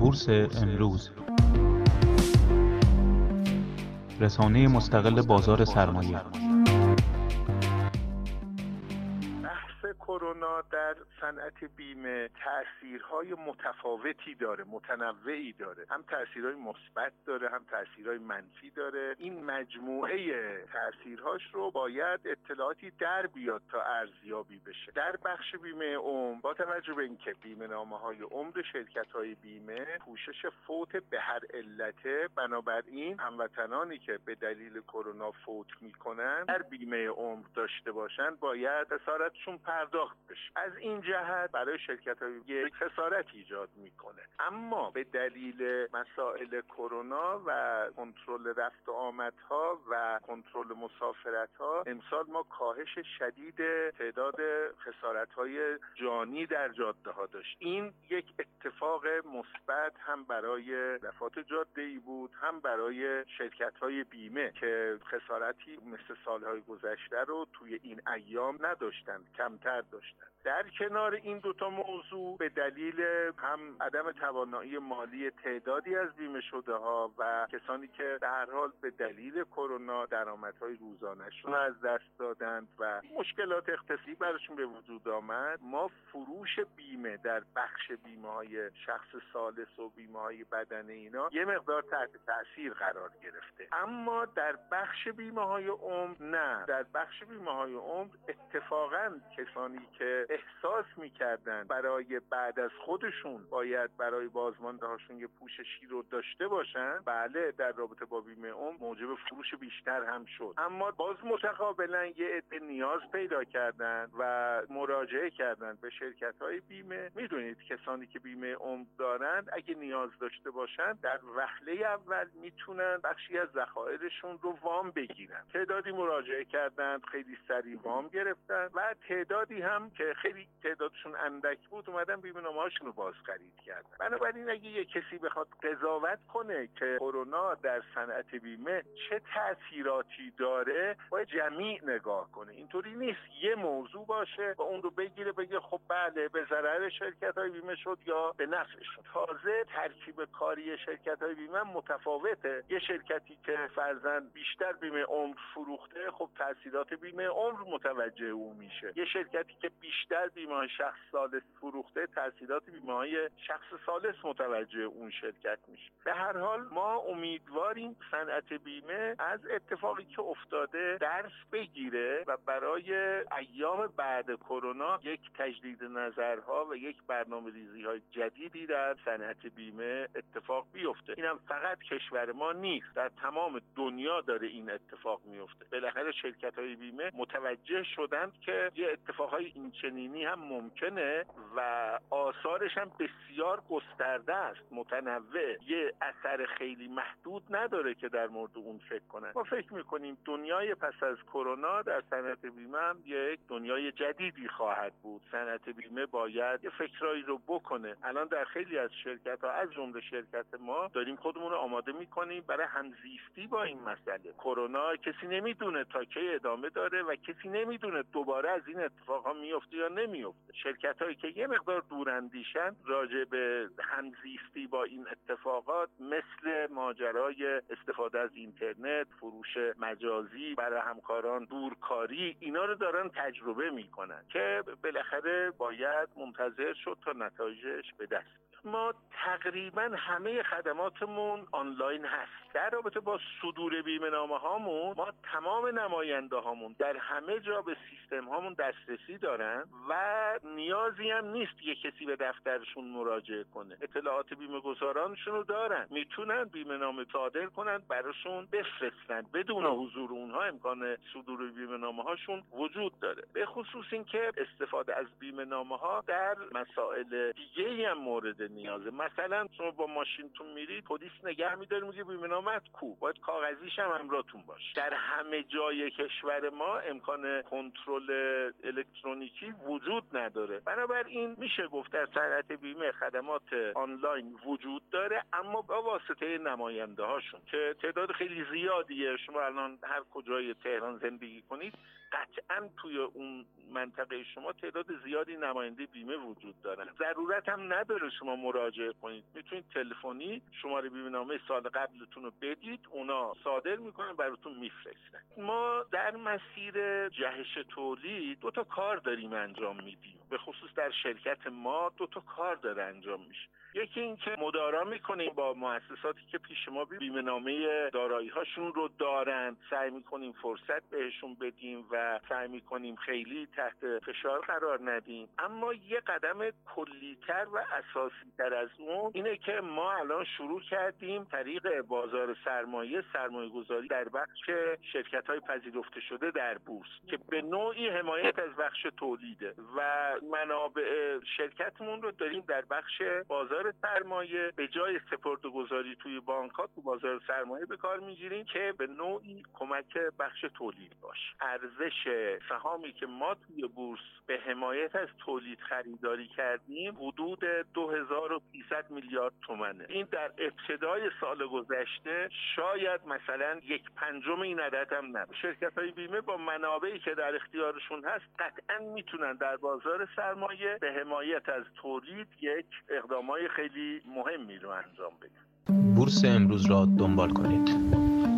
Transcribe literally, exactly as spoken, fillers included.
بورس امروز، رسانه مستقل بازار سرمایه. کرونا در صنعت بیمه تأثیرهای متفاوتی داره، متنوعی داره. هم تأثیرهای مثبت داره، هم تأثیرهای منفی داره. این مجموعه تأثیرهاش رو باید اطلاعاتی در بیاد تا ارزیابی بشه. در بخش بیمه عمر، با توجه به اینکه بیمه نامه‌های عمر شرکت‌های بیمه پوشش فوت به هر علته، بنابراین هموطنانی که به دلیل کرونا فوت میکنن در بیمه عمر داشته باشن باید خسارتشون پرداخت بشه. از این جهت برای شرکت‌های یک خسارت ایجاد میکنه. اما به دلیل مسائل کرونا و کنترل رفت و آمدها و کنترل مسافرت‌ها امسال ما کاهش شدید تعداد خسارت‌های جانی در جاده‌ها داشت. این یک اتفاق مثبت هم برای دفعات جاده‌ای بود، هم برای شرکت‌های بیمه که خسارتی مثل سال‌های گذشته رو توی این ایام نداشتن، کمتر داشتن. در کنار این دوتا موضوع به دلیل هم عدم توانایی مالی تعدادی از بیمه شده ها و کسانی که در هر حال به دلیل کرونا درآمدهای روزانه‌شون از دست دادند و مشکلات اقتصادی براشون به وجود آمد، ما فروش بیمه در بخش بیمه‌های شخص ثالث و بیمه‌های بدنه اینا یه مقدار تحت تاثیر قرار گرفته. اما در بخش بیمه‌های عمر نه. در بخش بیمه‌های عمر اتفاقاً کسانی که احساس می‌کردن برای بعد از خودشون باید برای بازمانده‌هاشون یه پوششی رو داشته باشن، بله در رابطه با بیمه عمر موجب فروش بیشتر هم شد. اما باز متقابلا یه عده نیاز پیدا کردن و مراجعه کردن به شرکت‌های بیمه. میدونید کسانی که بیمه عمر دارن اگه نیاز داشته باشن در وهله اول میتونن بخشی از ذخایرشون رو وام بگیرن. تعدادی مراجعه کردن، خیلی سریع وام گرفتن و تعدادی هم که خیلی تعدادشون اندک بود اومدن بیمه نامه‌هاشون رو باز خرید کردن. بنابراین اگه یه کسی بخواد قضاوت کنه که کرونا در صنعت بیمه چه تأثیراتی داره، باید جمیع نگاه کنه. اینطوری نیست یه موضوع باشه و اون رو بگیره بگه خب بله به ضرر شرکت‌های بیمه شد یا به نفعشون. تازه ترکیب کاری شرکت‌های بیمه متفاوته. یه شرکتی که فرضاً بیشتر بیمه عمر فروخته، خب تأثیرات بیمه عمر متوجه اون میشه. یه شرکتی که بیشتر بیمه شخص ثالث فروخته، تأثیرات بیمه‌های شخص ثالث متوجه اون شرکت میشه. به هر حال ما امیدواریم صنعت بیمه از اتفاقی که افتاده درس بگیره و برای ایام بعد کرونا یک تجدید نظرها و یک برنامه‌ریزی‌های جدیدی در صنعت بیمه اتفاق بیفته. اینم فقط کشور ما نیست، در تمام دنیا داره این اتفاق میفته. بالاخره شرکت‌های بیمه متوجه شدند که یه اتفاقای اینچنینی هم ممکنه و آثارش هم بسیار گسترده است، متنوع، یه اثر خیلی محدود نداره که در مورد اون فکر کنن. ما فکر میکنیم دنیای پس از کرونا در صنعت بیمه هم یک دنیای جدیدی خواهد بود. صنعت بیمه باید یه فکرایی رو بکنه. الان در خیلی از شرکت‌ها از جمله شرکت ما داریم خودمون رو آماده میکنیم برای همزیستی با این مسئله. کرونا کسی نمیدونه تا کی ادامه داره و کسی نمیدونه دوباره از این اتفاقا میفته یا نمیفته. شرکت‌هایی که یه مقدار دوراندیشن راجع به همزیستی با این اتفاقات، مثل ماجرای استفاده از اینترنت، فروش مجازی برای همکاران، دورکاری، اینا رو دارن تجربه میکنن که بالاخره باید منتظر شد تا نتایجش به دست. ما تقریبا همه خدماتمون آنلاین هست. در رابطه با صدور بیمه نامه هامون، ما تمام نماینده هامون در همه جا به سیستم هامون دسترسی دارن و نیازی هم نیست یه کسی به دفترشون مراجعه کنه. اطلاعات بیمه گذارانشون رو دارن، میتونن بیمه نامه صادر کنن، براشون بفرستن. بدون حضور اونها امکان صدور بیمه نامه هاشون وجود داره. به خصوص این که استفاده از بیمه نامه ها در مسائل دیگه‌ای هم مورد نیازه. مثلا شما با ماشینتون میرید، پلیس نگه می‌داره، میگه بیمه نامت کو، باید کاغذیش هم همراهتون باشه. در همه جای کشور ما امکان کنترل الکترونیکی وجود نداره. بنابراین میشه گفت در صنعت بیمه خدمات آنلاین وجود داره، اما با واسطه نماینده هاشون که تعداد خیلی زیادیه. شما الان هر کجای تهران زندگی کنید قطعاً توی اون منطقه شما تعداد زیادی نماینده بیمه وجود دارن. ضرورت هم نداره شما مراجعه کنید، میتونید تلفنی شماره بیمه نامه سال قبلتون رو بدید، اونا صادر میکنن براتون میفرستن. ما در مسیر جهش تولید دو تا کار داریم انجام میدیم، به خصوص در شرکت ما دو تا کار داره انجام میشه. یکی این که مدارا میکنیم با مؤسساتی که پیش ما بیمه نامه دارایی هاشون رو دارن، سعی میکنیم فرصت بهشون بدیم و سعی میکنیم خیلی تحت فشار قرار ندیم. اما یه قدم کلی‌تر و اساسی‌تر از اون اینه که ما الان شروع کردیم طریق بازار سرمایه سرمایه گذاری در بخش شرکت‌های پذیرفته شده در بورس که به نوعی حمایت از بخش تولیده و منابع شرکتمون رو داریم در بخش بازار سرمایه به جای سپرده‌گذاری توی بانک‌ها تو بازار سرمایه به کار می‌گیریم که به نوعی کمک بخش تولید باشه. ارزش سهامی که ما توی بورس به حمایت از تولید خریداری کردیم حدود دو هزار و سیصد میلیارد تومانه. این در ابتدای سال گذشته شاید مثلا یک پنجم این عدد هم نبود. شرکت‌های بیمه با منابعی که در اختیارشون هست قطعاً میتونن در بازار سرمایه به حمایت از تولید یک اقدامات خیلی مهمی رو انجام بدن. بورس امروز را دنبال کنید.